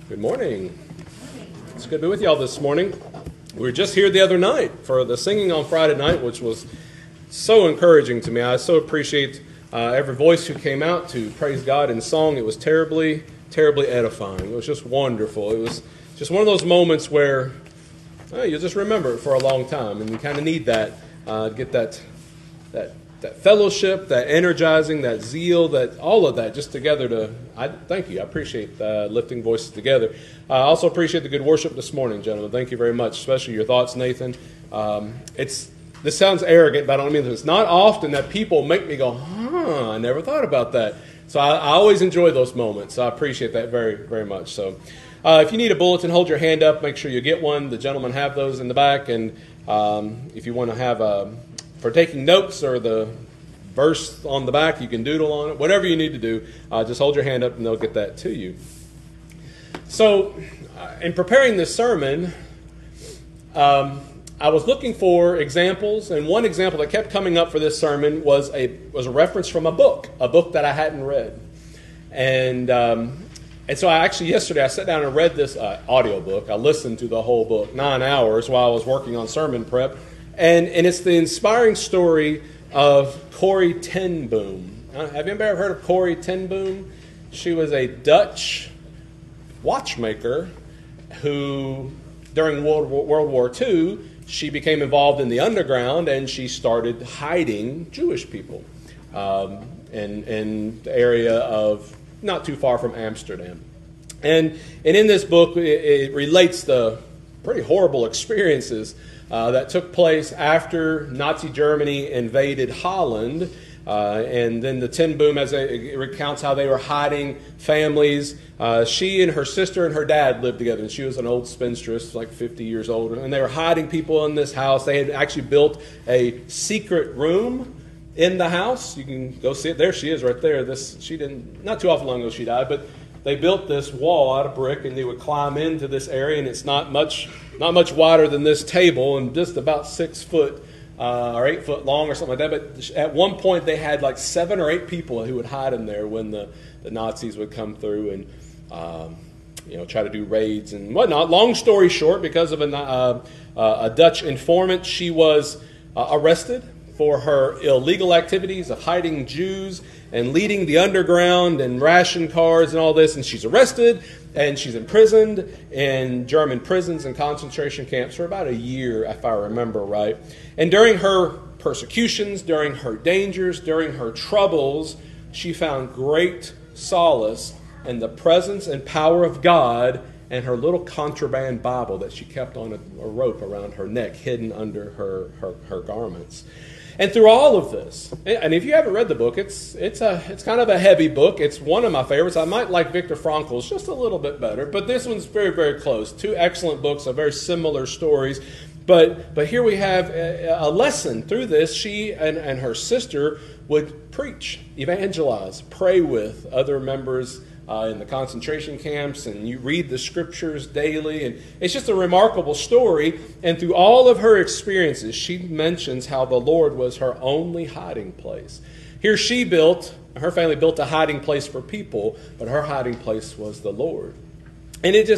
Good morning. It's good to be with y'all this morning. We were just here the other night for the singing on Friday night, which was so encouraging to me. I so appreciate every voice who came out to praise God in song. It was terribly, terribly edifying. It was just wonderful. It was just one of those moments where you'll just remember it for a long time, and you kind of need that to get that fellowship, that energizing, that zeal, that all of that just together. Thank you. I appreciate lifting voices together. I also appreciate the good worship this morning, gentlemen. Thank you very much, especially your thoughts, Nathan. This sounds arrogant, but I don't mean that. It's not often that people make me go, I never thought about that. So I always enjoy those moments. I appreciate that very, very much. So if you need a bulletin, hold your hand up. Make sure you get one. The gentlemen have those in the back. And if you want to have for taking notes or the verse on the back, you can doodle on it. Whatever you need to do, just hold your hand up and they'll get that to you. So, in preparing this sermon, I was looking for examples, and one example that kept coming up for this sermon was a reference from a book that I hadn't read. And so yesterday I sat down and read this audiobook. I listened to the whole book, 9 hours, while I was working on sermon prep. And it's the inspiring story of Corrie ten Boom. Have you ever heard of Corrie ten Boom? She was a Dutch watchmaker who, during World War II, she became involved in the underground and she started hiding Jewish people in the area of not too far from Amsterdam. And in this book, it relates the pretty horrible experiences that took place after Nazi Germany invaded Holland. And then the ten Boom, it recounts how they were hiding families. She and her sister and her dad lived together, and she was an old spinstress, like 50 years old. And they were hiding people in this house. They had actually built a secret room in the house. You can go see it. There she is right there. Not too often long ago she died, but they built this wall out of brick, and they would climb into this area, and it's not much wider than this table, and just about 6 foot or 8 foot long or something like that. But at one point, they had like 7 or 8 people who would hide in there when the Nazis would come through and try to do raids and whatnot. Long story short, because of a Dutch informant, she was arrested for her illegal activities of hiding Jews and leading the underground and ration cars and all this. And she's arrested and she's imprisoned in German prisons and concentration camps for about a year, if I remember right. And during her persecutions, during her dangers, during her troubles, she found great solace in the presence and power of God and her little contraband Bible that she kept on a rope around her neck, hidden under her garments. And through all of this, and if you haven't read the book, it's kind of a heavy book. It's one of my favorites. I might like Viktor Frankl's just a little bit better, but this one's very, very close. 2 excellent books of very similar stories. But here we have a lesson through this. She and her sister would preach, evangelize, pray with other members in the concentration camps, and you read the scriptures daily, and it's just a remarkable story. And through all of her experiences, she mentions how the Lord was her only hiding place. Here her family built a hiding place for people, but her hiding place was the Lord. And it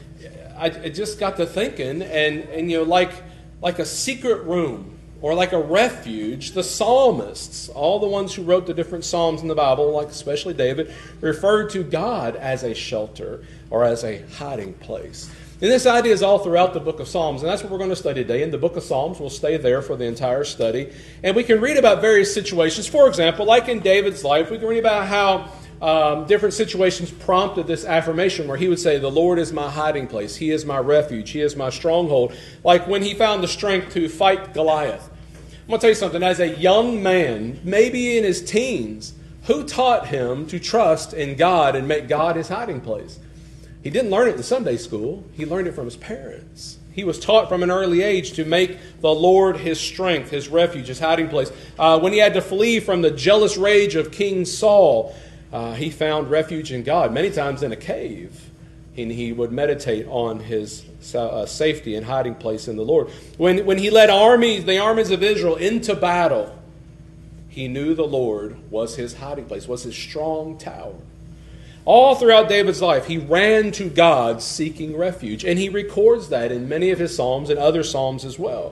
just got to thinking, and like a secret room, or like a refuge, the psalmists, all the ones who wrote the different psalms in the Bible, like especially David, referred to God as a shelter or as a hiding place. And this idea is all throughout the book of Psalms, and that's what we're going to study today. In the book of Psalms, we'll stay there for the entire study. And we can read about various situations. For example, like in David's life, we can read about how different situations prompted this affirmation where he would say, the Lord is my hiding place. He is my refuge. He is my stronghold. Like when he found the strength to fight Goliath. I'm going to tell you something. As a young man, maybe in his teens, who taught him to trust in God and make God his hiding place? He didn't learn it in Sunday school. He learned it from his parents. He was taught from an early age to make the Lord his strength, his refuge, his hiding place. When he had to flee from the jealous rage of King Saul, he found refuge in God, many times in a cave. And he would meditate on his safety and hiding place in the Lord. When he led the armies of Israel into battle, he knew the Lord was his hiding place, was his strong tower. All throughout David's life, he ran to God seeking refuge. And he records that in many of his Psalms and other Psalms as well.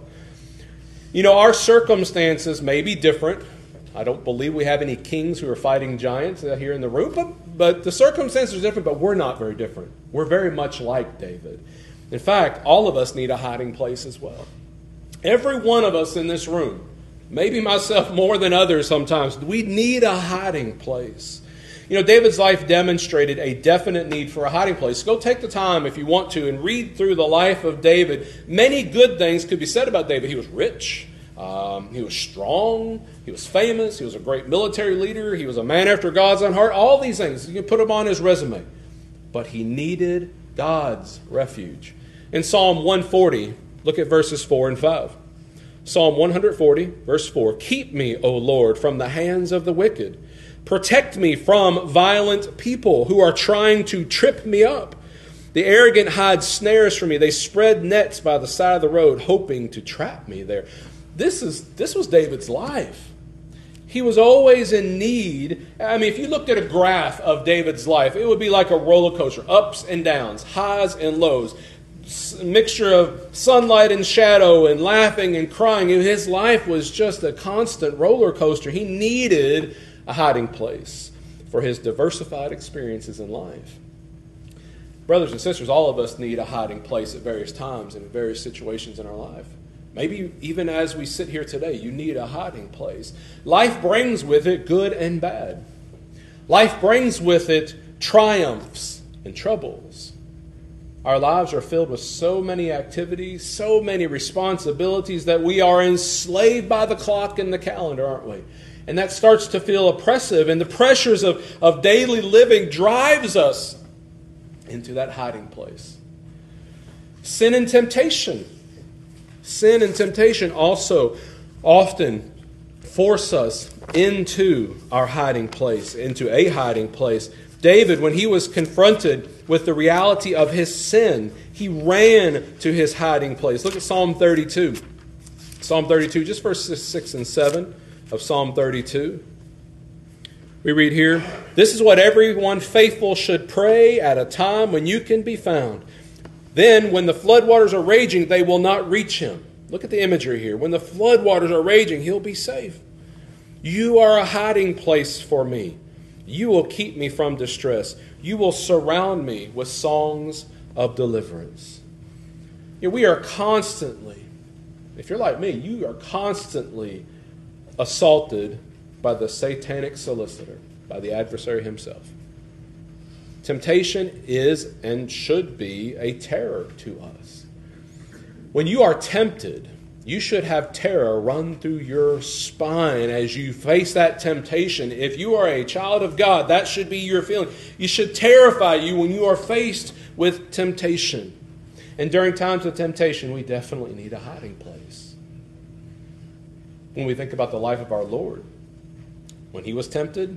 You know, our circumstances may be different. I don't believe we have any kings who are fighting giants here in the room, but the circumstances are different, but we're not very different. We're very much like David. In fact, all of us need a hiding place as well. Every one of us in this room, maybe myself more than others sometimes, we need a hiding place. You know, David's life demonstrated a definite need for a hiding place. Go take the time, if you want to, and read through the life of David. Many good things could be said about David. He was rich. He was strong. He was famous. He was a great military leader. He was a man after God's own heart. All these things. You can put him on his resume. But he needed God's refuge. In Psalm 140, look at verses 4 and 5. Psalm 140, verse 4. Keep me, O Lord, from the hands of the wicked. Protect me from violent people who are trying to trip me up. The arrogant hide snares for me. They spread nets by the side of the road, hoping to trap me there. This was David's life. He was always in need. I mean, if you looked at a graph of David's life, it would be like a roller coaster, ups and downs, highs and lows, a mixture of sunlight and shadow and laughing and crying. His life was just a constant roller coaster. He needed a hiding place for his diversified experiences in life. Brothers and sisters, all of us need a hiding place at various times and in various situations in our life. Maybe even as we sit here today, you need a hiding place. Life brings with it good and bad. Life brings with it triumphs and troubles. Our lives are filled with so many activities, so many responsibilities that we are enslaved by the clock and the calendar, aren't we? And that starts to feel oppressive, and the pressures of daily living drives us into that hiding place. Sin and temptation also often force us into our hiding place, into a hiding place. David, when he was confronted with the reality of his sin, he ran to his hiding place. Look at Psalm 32. Psalm 32, just verses 6 and 7 of Psalm 32. We read here, "This is what everyone faithful should pray at a time when you can be found. Then, when the floodwaters are raging, they will not reach him." Look at the imagery here. When the floodwaters are raging, he'll be safe. "You are a hiding place for me. You will keep me from distress. You will surround me with songs of deliverance." You know, we are constantly, if you're like me, you are constantly assaulted by the satanic solicitor, by the adversary himself. Temptation is and should be a terror to us. When you are tempted, you should have terror run through your spine as you face that temptation. If you are a child of God, that should be your feeling. It should terrify you when you are faced with temptation. And during times of temptation, we definitely need a hiding place. When we think about the life of our Lord, when he was tempted,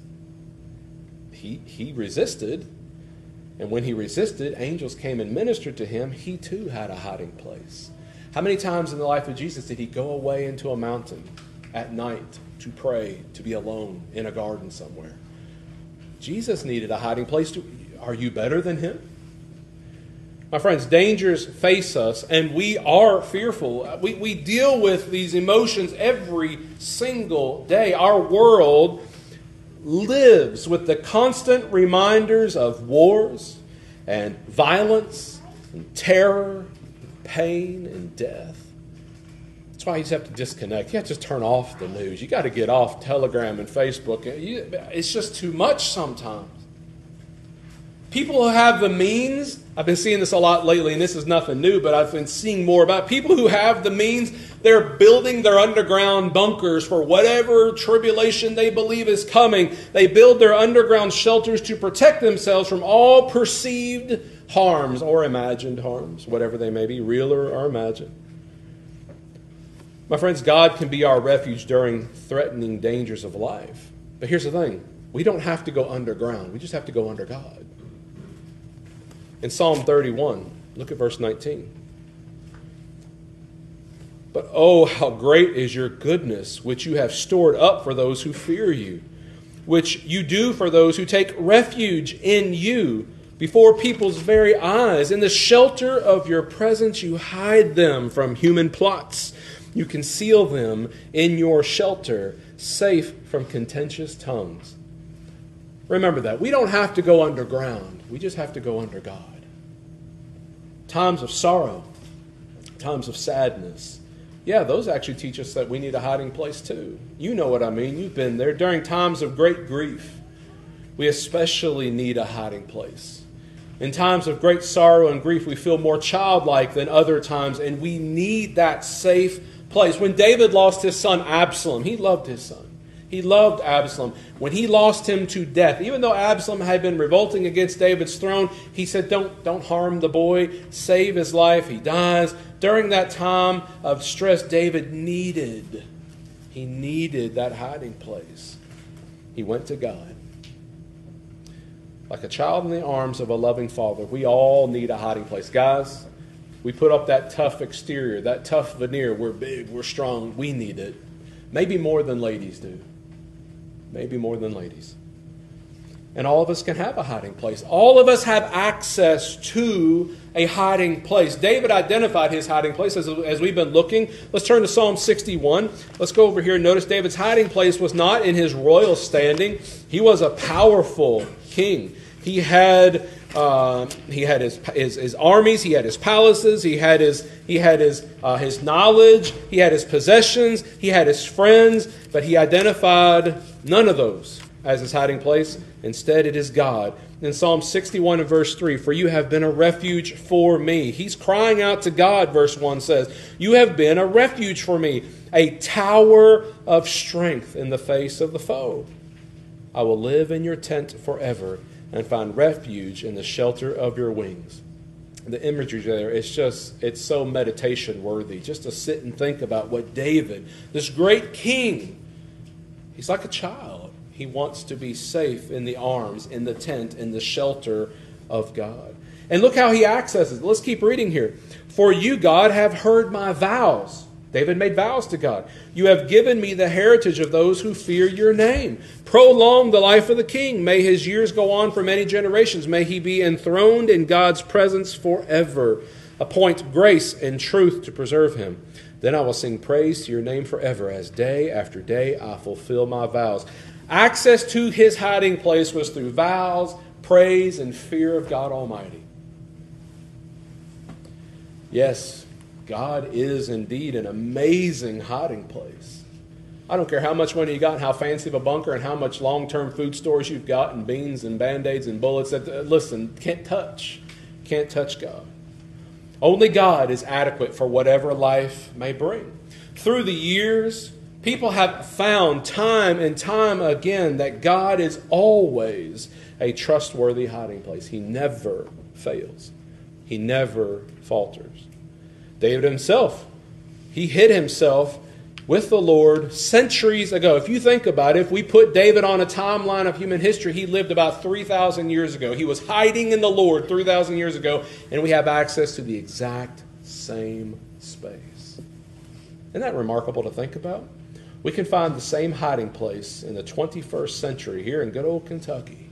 he resisted. And when he resisted, angels came and ministered to him. He too had a hiding place. How many times in the life of Jesus did he go away into a mountain at night to pray, to be alone in a garden somewhere? Jesus needed a hiding place. Are you better than him? My friends, dangers face us, and we are fearful. We deal with these emotions every single day. Our world lives with the constant reminders of wars and violence and terror, pain and death. That's why you just have to disconnect. You have to just turn off the news. You got to get off Telegram and Facebook. It's just too much sometimes. People who have the means, I've been seeing this a lot lately, and this is nothing new, but I've been seeing more about people who have the means. They're building their underground bunkers for whatever tribulation they believe is coming. They build their underground shelters to protect themselves from all perceived harms or imagined harms, whatever they may be, real or imagined. My friends, God can be our refuge during threatening dangers of life. But here's the thing. We don't have to go underground. We just have to go under God. In Psalm 31, look at verse 19. "But oh, how great is your goodness, which you have stored up for those who fear you. which you do for those who take refuge in you. Before people's very eyes, in the shelter of your presence, you hide them from human plots. You conceal them in your shelter, safe from contentious tongues. Remember that. We don't have to go underground. We just have to go under God. Times of sorrow, times of sadness. Yeah, those actually teach us that we need a hiding place too. You know what I mean. You've been there. During times of great grief, we especially need a hiding place. In times of great sorrow and grief, we feel more childlike than other times, and we need that safe place. When David lost his son Absalom, he loved his son. He loved Absalom. When he lost him to death, even though Absalom had been revolting against David's throne, he said, don't harm the boy, save his life. He dies. During that time of stress, David needed that hiding place. He went to God. Like a child in the arms of a loving father, we all need a hiding place. Guys, we put up that tough exterior, that tough veneer. We're big, we're strong. We need it. Maybe more than ladies do. Maybe more than ladies. And all of us can have a hiding place. All of us have access to a hiding place. David identified his hiding place as we've been looking. Let's turn to Psalm 61. Let's go over here and notice David's hiding place was not in his royal standing. He was a powerful king. He had his armies, he had his palaces, he had his knowledge, he had his possessions, he had his friends, but he identified none of those as his hiding place. Instead, it is God. In Psalm 61 and verse 3, for you have been a refuge for me. He's crying out to God, verse 1 says, you have been a refuge for me, a tower of strength in the face of the foe. I will live in your tent forever and find refuge in the shelter of your wings. The imagery there, it's so meditation worthy. Just to sit and think about what David, this great king, he's like a child. He wants to be safe in the arms, in the tent, in the shelter of God. And look how he accesses it. Let's keep reading here. For you, God, have heard my vows. David made vows to God. You have given me the heritage of those who fear your name. Prolong the life of the king. May his years go on for many generations. May he be enthroned in God's presence forever. Appoint grace and truth to preserve him. Then I will sing praise to your name forever, as day after day I fulfill my vows. Access to his hiding place was through vows, praise, and fear of God Almighty. Yes, God is indeed an amazing hiding place. I don't care how much money you got and how fancy of a bunker and how much long-term food stores you've got and beans and Band-Aids and bullets. Listen, can't touch God. Only God is adequate for whatever life may bring. Through the years, people have found time and time again that God is always a trustworthy hiding place. He never fails. He never falters. David himself, he hid himself with the Lord centuries ago. If you think about it, if we put David on a timeline of human history, he lived about 3,000 years ago. He was hiding in the Lord 3,000 years ago, and we have access to the exact same space. Isn't that remarkable to think about? We can find the same hiding place in the 21st century here in good old Kentucky.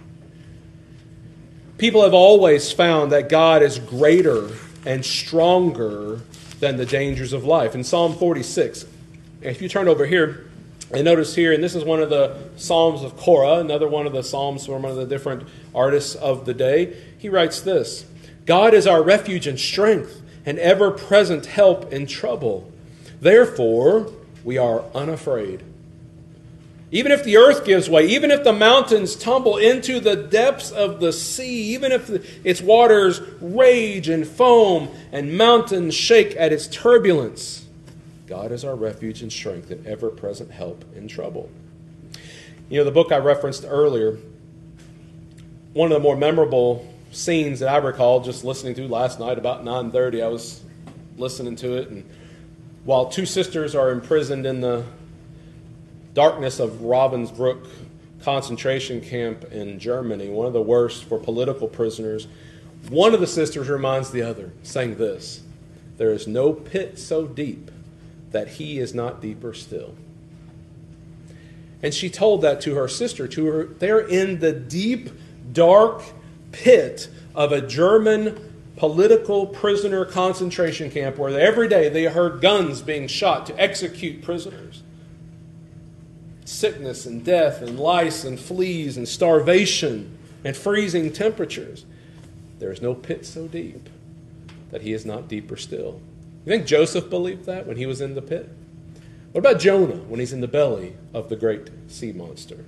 People have always found that God is greater and stronger than the dangers of life. In Psalm 46, if you turn over here and notice here, and this is one of the Psalms of Korah, another one of the Psalms from one of the different artists of the day, he writes this: God is our refuge and strength, an ever-present help in trouble. Therefore, we are unafraid. Even if the earth gives way, even if the mountains tumble into the depths of the sea, even if its waters rage and foam and mountains shake at its turbulence, God is our refuge and strength and ever-present help in trouble. You know, the book I referenced earlier, one of the more memorable scenes that I recall just listening to last night about 9:30, I was listening to it, and while two sisters are imprisoned in the darkness of Ravensbrück concentration camp in Germany, one of the worst for political prisoners, one of the sisters reminds the other, saying this: there is no pit so deep that he is not deeper still. And she told that to her sister. They're in the deep, dark pit of a German political prisoner concentration camp where every day they heard guns being shot to execute prisoners. Sickness and death and lice and fleas and starvation and freezing temperatures. There is no pit so deep that he is not deeper still. You think Joseph believed that when he was in the pit? What about Jonah when he's in the belly of the great sea monster?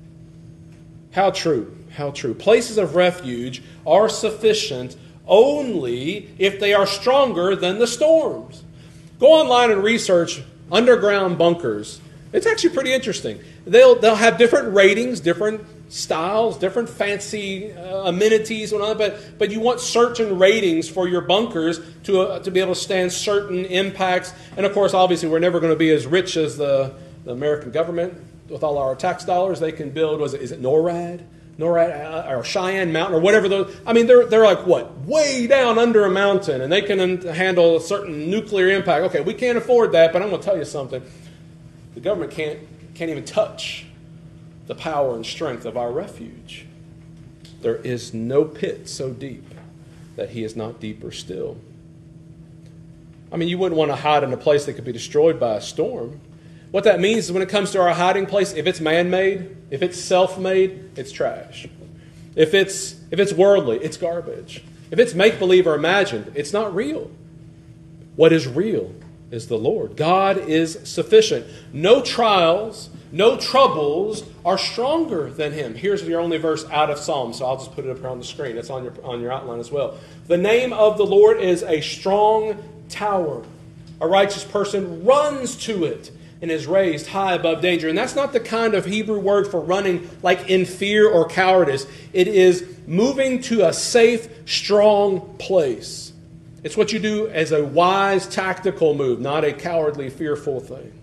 How true, how true. Places of refuge are sufficient only if they are stronger than the storms. Go online and research underground bunkers. It's actually pretty interesting. They'll have different ratings, different styles, different fancy amenities, and all that, but you want certain ratings for your bunkers to be able to stand certain impacts. And of course, obviously, we're never going to be as rich as the American government with all our tax dollars. They can build, is it NORAD or Cheyenne Mountain or whatever those. I mean, they're like what, way down under a mountain, and they can handle a certain nuclear impact. Okay, we can't afford that, but I'm going to tell you something. The government can't even touch the power and strength of our refuge. There is no pit so deep that he is not deeper still. I mean, you wouldn't want to hide in a place that could be destroyed by a storm. What that means is when it comes to our hiding place, if it's man-made, if it's self-made, it's trash. If it's worldly, it's garbage. If it's make-believe or imagined, it's not real. What is real is the Lord. God is sufficient. No trials, no troubles are stronger than him. Here's your only verse out of Psalms, so I'll just put it up here on the screen. It's on your outline as well. The name of the Lord is a strong tower. A righteous person runs to it and is raised high above danger. And that's not the kind of Hebrew word for running like in fear or cowardice. It is moving to a safe, strong place. It's what you do as a wise, tactical move, not a cowardly, fearful thing.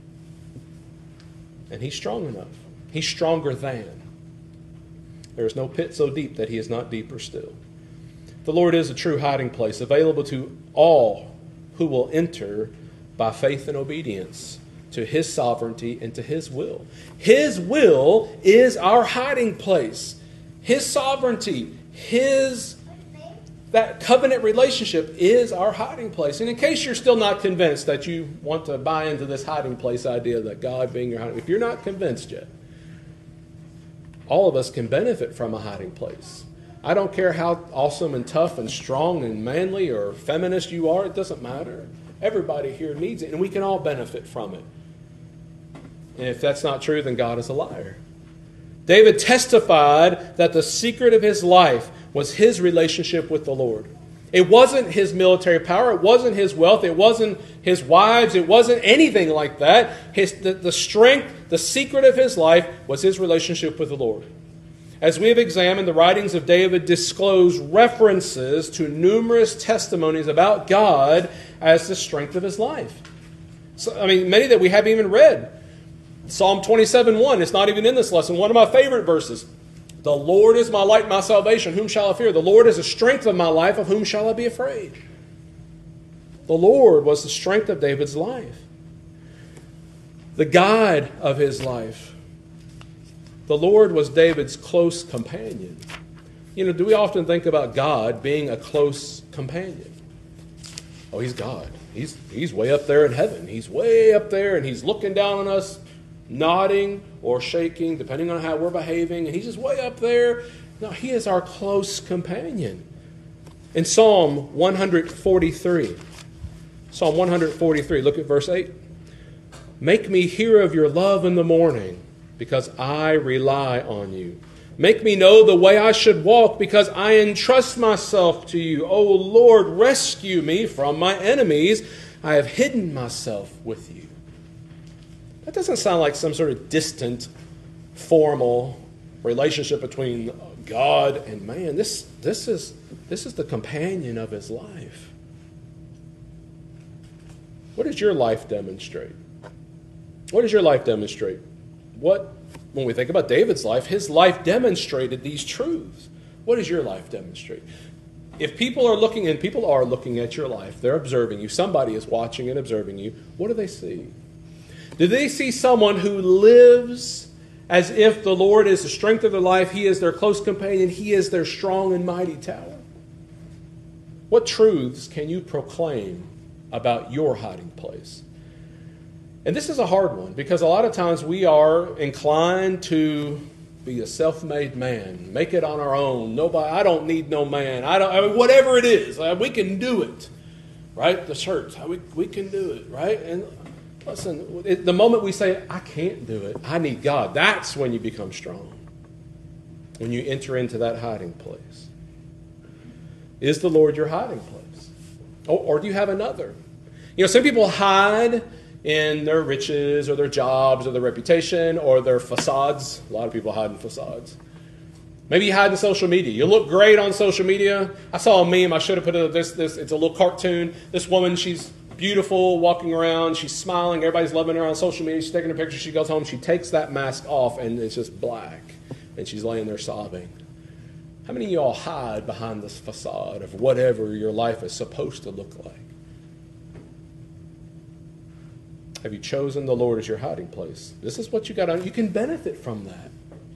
And he's strong enough. He's stronger than. There is no pit so deep that he is not deeper still. The Lord is a true hiding place, available to all who will enter by faith and obedience to his sovereignty and to his will. His will is our hiding place. His sovereignty, that covenant relationship is our hiding place. And in case you're still not convinced that you want to buy into this hiding place idea that God being your hiding place, if you're not convinced yet, all of us can benefit from a hiding place. I don't care how awesome and tough and strong and manly or feminist you are, it doesn't matter. Everybody here needs it, and we can all benefit from it. And if that's not true, then God is a liar. David testified that the secret of his life was his relationship with the Lord. It wasn't his military power. It wasn't his wealth. It wasn't his wives. It wasn't anything like that. The strength, the secret of his life was his relationship with the Lord. As we have examined, the writings of David disclose references to numerous testimonies about God as the strength of his life. So, many that we haven't even read. Psalm 27:1, it's not even in this lesson, one of my favorite verses. The Lord is my light, my salvation, whom shall I fear? The Lord is the strength of my life, of whom shall I be afraid? The Lord was the strength of David's life. The guide of his life. The Lord was David's close companion. Do we often think about God being a close companion? Oh, he's God. He's way up there in heaven. He's way up there and he's looking down on us, nodding or shaking, depending on how we're behaving, and he's just way up there. No, he is our close companion. In Psalm 143, look at verse 8. Make me hear of your love in the morning, because I rely on you. Make me know the way I should walk, because I entrust myself to you. O Lord, rescue me from my enemies. I have hidden myself with you. That doesn't sound like some sort of distant, formal relationship between God and man. This is the companion of his life. What does your life demonstrate? What does your life demonstrate? When we think about David's life, his life demonstrated these truths. What does your life demonstrate? If people are looking, and people are looking at your life, they're observing you, somebody is watching and observing you, what do they see? Do they see someone who lives as if the Lord is the strength of their life, He is their close companion, He is their strong and mighty tower. What truths can you proclaim about your hiding place? And this is a hard one, because a lot of times we are inclined to be a self-made man, make it on our own. Nobody, I don't need no man. Whatever it is, we can do it, right? The church, we can do it, right? And listen, the moment we say, I can't do it, I need God, that's when you become strong. When you enter into that hiding place. Is the Lord your hiding place? Or do you have another? You know, some people hide in their riches or their jobs or their reputation or their facades. A lot of people hide in facades. Maybe you hide in social media. You look great on social media. I saw a meme. I should have put it this. It's a little cartoon. This woman, she's beautiful, walking around. She's smiling. Everybody's loving her on social media. She's taking a picture. She goes home. She takes that mask off, and it's just black. And she's laying there sobbing. How many of y'all hide behind this facade of whatever your life is supposed to look like? Have you chosen the Lord as your hiding place? This is what you got on. You can benefit from that.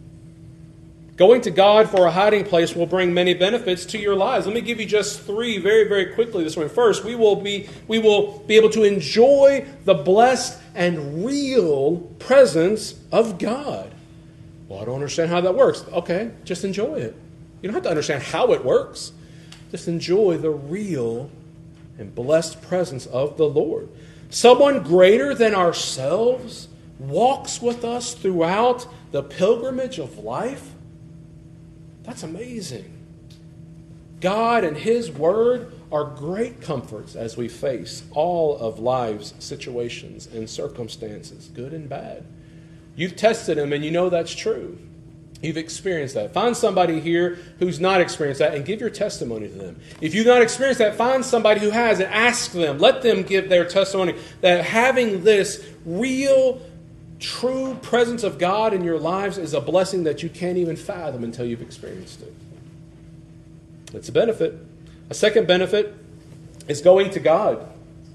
Going to God for a hiding place will bring many benefits to your lives. Let me give you just three very, very quickly this morning. First, we will be able to enjoy the blessed and real presence of God. Well, I don't understand how that works. Okay, just enjoy it. You don't have to understand how it works. Just enjoy the real and blessed presence of the Lord. Someone greater than ourselves walks with us throughout the pilgrimage of life. That's amazing. God and His Word are great comforts as we face all of life's situations and circumstances, good and bad. You've tested Him and you know that's true. You've experienced that. Find somebody here who's not experienced that and give your testimony to them. If you've not experienced that, find somebody who has and ask them. Let them give their testimony that having this real, true presence of God in your lives is a blessing that you can't even fathom until you've experienced it. It's a benefit. A second benefit is going to God.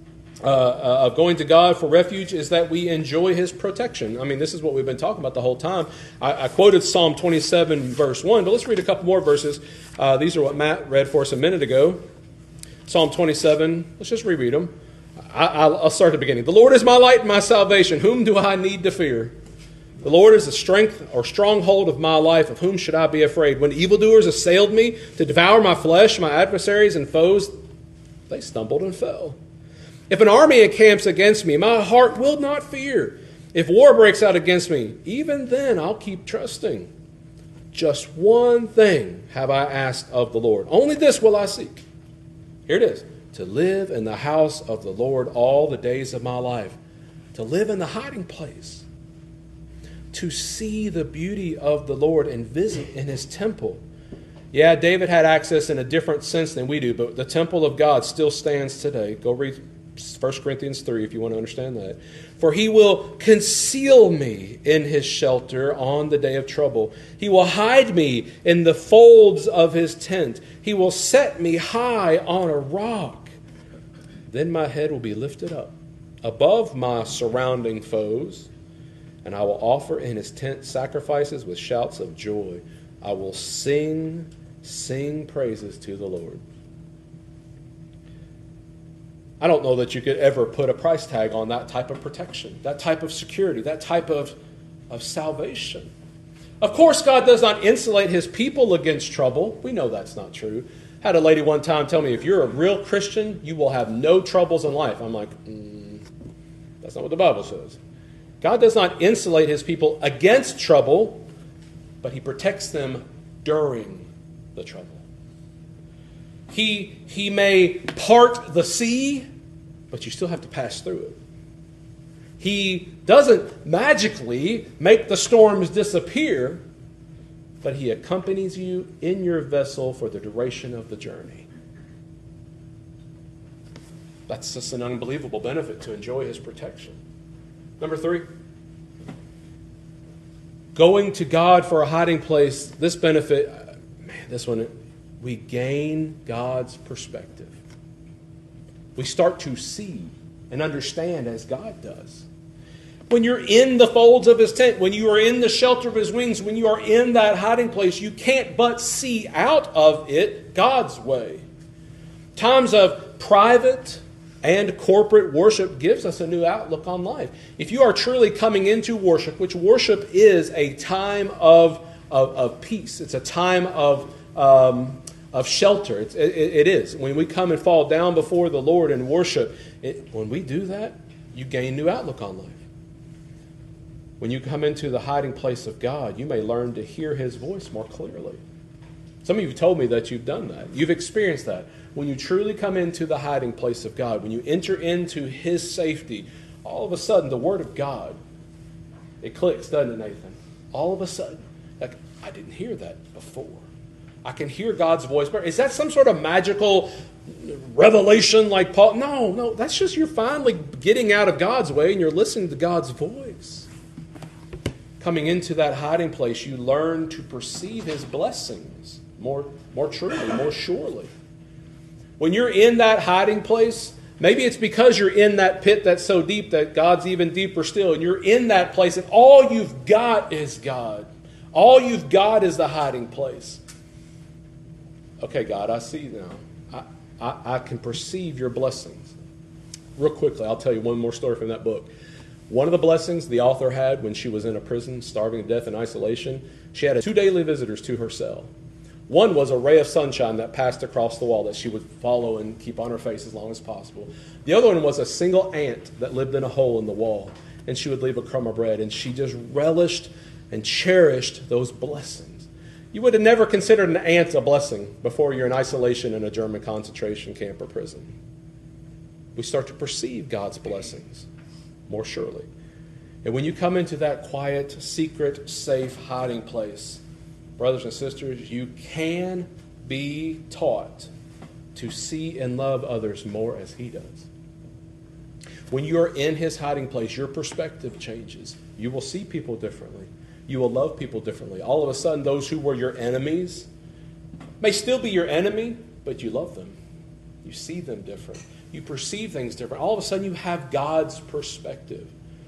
Of going to God for refuge is that we enjoy His protection. I mean, this is what we've been talking about the whole time. I quoted Psalm 27, verse 1, but let's read a couple more verses. These are what Matt read for us a minute ago. Psalm 27, let's just reread them. I'll start at the beginning. The Lord is my light and my salvation. Whom do I need to fear? The Lord is the strength or stronghold of my life. Of whom should I be afraid? When evildoers assailed me to devour my flesh, my adversaries and foes, they stumbled and fell. If an army encamps against me, my heart will not fear. If war breaks out against me, even then I'll keep trusting. Just one thing have I asked of the Lord. Only this will I seek. Here it is. To live in the house of the Lord all the days of my life. To live in the hiding place. To see the beauty of the Lord and visit in His temple. Yeah, David had access in a different sense than we do, but the temple of God still stands today. Go read 1 Corinthians 3 if you want to understand that. For He will conceal me in His shelter on the day of trouble. He will hide me in the folds of His tent. He will set me high on a rock. Then my head will be lifted up above my surrounding foes, and I will offer in His tent sacrifices with shouts of joy. I will sing praises to the Lord. I don't know that you could ever put a price tag on that type of protection, that type of security, that type of salvation. Of course, God does not insulate His people against trouble. We know that's not true. I had a lady one time tell me, if you're a real Christian, you will have no troubles in life. I'm like, that's not what the Bible says. God does not insulate His people against trouble, but He protects them during the trouble. He may part the sea, but you still have to pass through it. He doesn't magically make the storms disappear, but He accompanies you in your vessel for the duration of the journey. That's just an unbelievable benefit to enjoy His protection. Number 3, going to God for a hiding place. This benefit, this one, we gain God's perspective. We start to see and understand as God does. When you're in the folds of His tent, when you are in the shelter of His wings, when you are in that hiding place, you can't but see out of it God's way. Times of private and corporate worship gives us a new outlook on life. If you are truly coming into worship, which worship is a time of peace, it's a time of shelter. It is. When we come and fall down before the Lord and worship, when we do that, you gain new outlook on life. When you come into the hiding place of God, you may learn to hear His voice more clearly. Some of you have told me that you've done that. You've experienced that. When you truly come into the hiding place of God, when you enter into His safety, all of a sudden the Word of God, it clicks, doesn't it, Nathan? All of a sudden, like, I didn't hear that before. I can hear God's voice. Is that some sort of magical revelation like Paul? No, that's just you're finally getting out of God's way and you're listening to God's voice. Coming into that hiding place, you learn to perceive His blessings more truly, more surely. When you're in that hiding place, maybe it's because you're in that pit that's so deep that God's even deeper still, and you're in that place and all you've got is God. All you've got is the hiding place. Okay, God, I see now. I can perceive your blessings. Real quickly, I'll tell you one more story from that book. One of the blessings the author had when she was in a prison, starving to death in isolation, she had 2 daily visitors to her cell. One was a ray of sunshine that passed across the wall that she would follow and keep on her face as long as possible. The other one was a single ant that lived in a hole in the wall, and she would leave a crumb of bread, and she just relished and cherished those blessings. You would have never considered an ant a blessing before you're in isolation in a German concentration camp or prison. We start to perceive God's blessings more surely. And when you come into that quiet, secret, safe hiding place, brothers and sisters, you can be taught to see and love others more as He does. When you're in His hiding place, your perspective changes. You will see people differently. You will love people differently. All of a sudden, those who were your enemies may still be your enemy, but you love them. You see them different. You perceive things different. All of a sudden, you have God's perspective.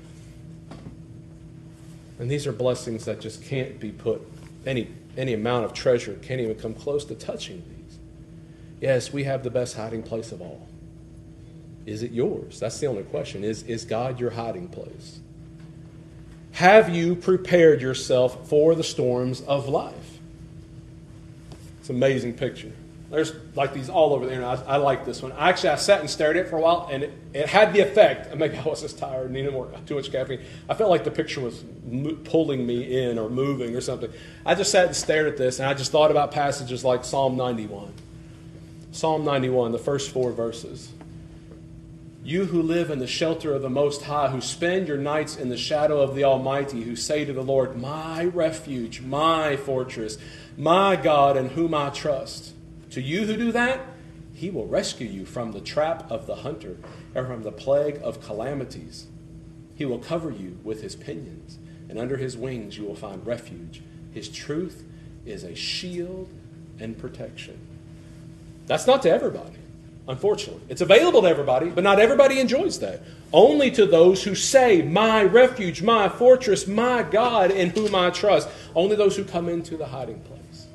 And these are blessings that just can't be put, any amount of treasure can't even come close to touching these. Yes, we have the best hiding place of all. Is it yours? That's the only question. Is God your hiding place? Have you prepared yourself for the storms of life? It's an amazing picture. There's like these all over the internet. I like this one. I sat and stared at it for a while, and it had the effect. Maybe I was just tired and needed too much caffeine. I felt like the picture was pulling me in or moving or something. I just sat and stared at this, and I just thought about passages like Psalm 91. Psalm 91, the first 4 verses. You who live in the shelter of the Most High, who spend your nights in the shadow of the Almighty, who say to the Lord, my refuge, my fortress, my God in whom I trust. To you who do that, He will rescue you from the trap of the hunter and from the plague of calamities. He will cover you with His pinions, and under His wings you will find refuge. His truth is a shield and protection. That's not to everybody, unfortunately. It's available to everybody, but not everybody enjoys that. Only to those who say, my refuge, my fortress, my God in whom I trust. Only those who come into the hiding place.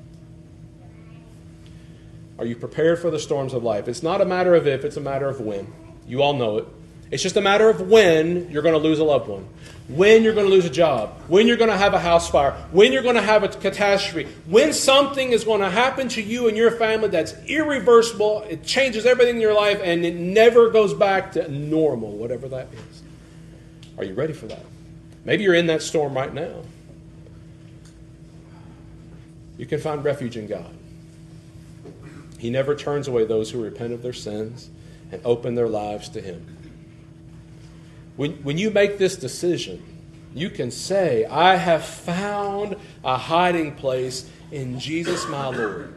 Are you prepared for the storms of life? It's not a matter of if, it's a matter of when. You all know it. It's just a matter of when you're going to lose a loved one, when you're going to lose a job, when you're going to have a house fire, when you're going to have a catastrophe, when something is going to happen to you and your family that's irreversible, it changes everything in your life, and it never goes back to normal, whatever that is. Are you ready for that? Maybe you're in that storm right now. You can find refuge in God. He never turns away those who repent of their sins and open their lives to Him. When you make this decision, you can say, I have found a hiding place in Jesus my Lord.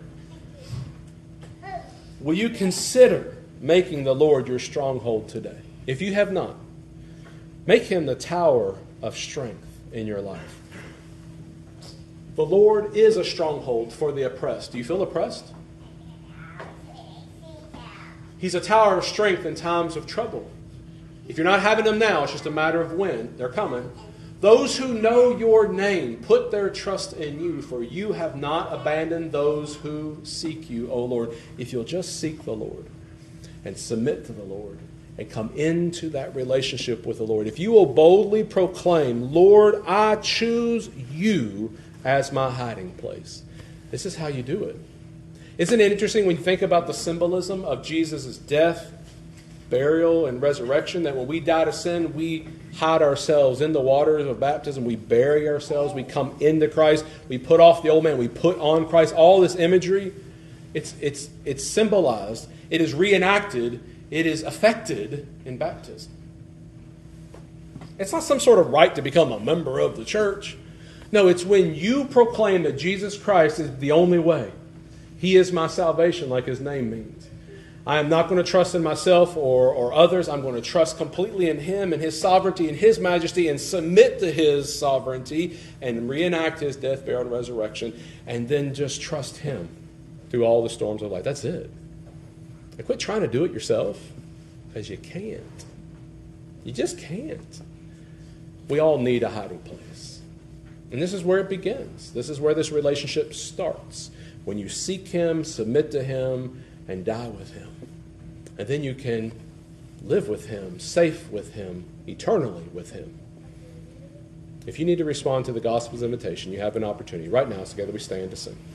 Will you consider making the Lord your stronghold today? If you have not, make Him the tower of strength in your life. The Lord is a stronghold for the oppressed. Do you feel oppressed? He's a tower of strength in times of trouble. If you're not having them now, it's just a matter of when. They're coming. Those who know your name put their trust in you, for you have not abandoned those who seek you, O Lord. If you'll just seek the Lord and submit to the Lord and come into that relationship with the Lord. If you will boldly proclaim, Lord, I choose you as my hiding place. This is how you do it. Isn't it interesting when you think about the symbolism of Jesus' death, burial, and resurrection, that when we die to sin, we hide ourselves in the waters of baptism, we bury ourselves, we come into Christ, we put off the old man, we put on Christ. All this imagery, it's symbolized, it is reenacted, it is affected in baptism. It's not some sort of right to become a member of the church. No, it's when you proclaim that Jesus Christ is the only way. He is my salvation, like his name means. I am not going to trust in myself or others. I'm going to trust completely in him and his sovereignty and his majesty and submit to his sovereignty and reenact his death, burial, and resurrection, and then just trust him through all the storms of life. That's it. And quit trying to do it yourself, because you can't. You just can't. We all need a hiding place. And this is where it begins. This is where this relationship starts. When you seek him, submit to him, and die with him. And then you can live with him, safe with him, eternally with him. If you need to respond to the gospel's invitation, you have an opportunity. Right now, together we stand to sing.